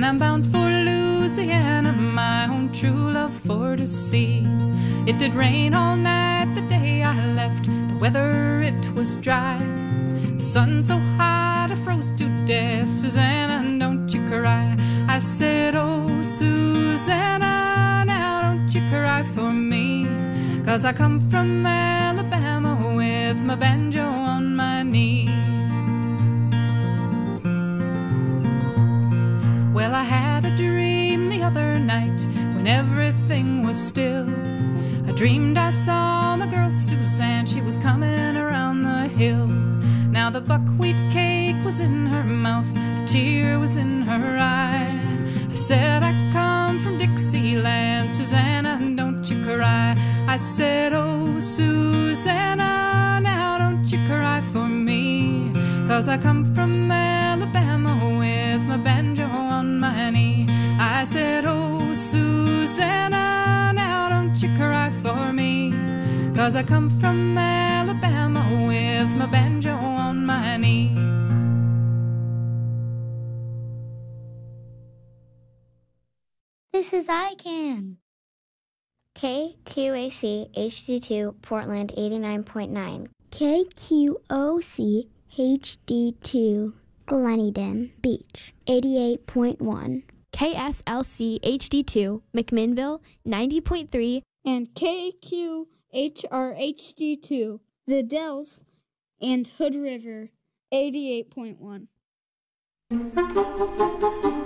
I'm bound for Louisiana, my own true love for to see. It did rain all night the day I left, the weather it was dry. The sun so hot I froze to death. Susanna, don't you cry. I said, oh, Susanna, now don't you cry for me, 'cause I come from Alabama with my banjo on my knee. Well, I had a dream the other night when everything was still. I dreamed I saw my girl Suzanne, she was coming around the hill. Now the buckwheat cake was in her mouth, the tear was in her eye. I said, I come from Dixieland, Susanna, don't you cry. I said, oh, Susanna, now don't you cry for me, 'cause I come from Alabama with my banjo on my knee. I said, oh, Susanna, now don't you cry for me, 'cause I come from Alabama with my banjo on my knee. This is ICANN. KQAC HD2 Portland 89.9. KQOC HD2 Gleneden Beach 88.1. KSLC HD2 McMinnville 90.3. And KQHR HD2 The Dells and Hood River 88.1.